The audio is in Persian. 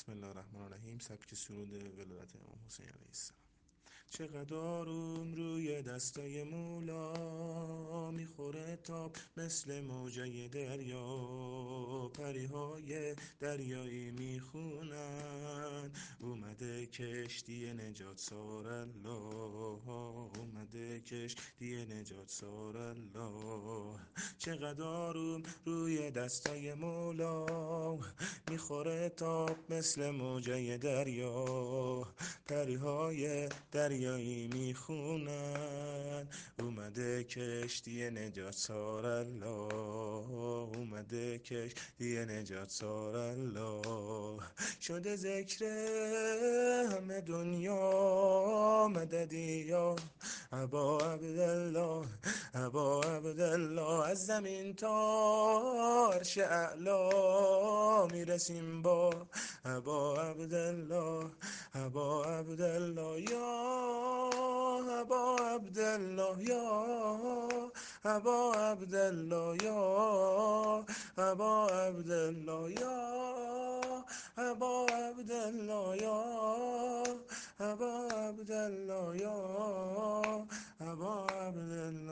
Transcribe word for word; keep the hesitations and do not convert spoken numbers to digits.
بسم الله الرحمن الرحیم. سبک سرود ولادت امام حسین علیه السلام. چقدر آروم روی دستای مولا میخوره تاب مثل موجه دریا، پریهای دریایی میخونن اومده کشتی نجات سار الله، اومده کشتی نجات سار الله. چقدر آروم روی دستای مولا میخوره تاب مثل موجه دریا، پریهای دریایی میخونن اومده کشتی نجات سار الله، اومده کشتی نجات سار الله. شده ذکر همه دنیا مددی یا ابا عبدالله، ابا عبدالله. از زمین تا عرش اعلا میرسیم با ابا عبدالله، ابا عبدالله یا ابا عبدالله، یا ابا عبدالله، یا ابا عبدالله، یا ابا عبدالله، یا ابا عبدالله، یا ابا عبدالله.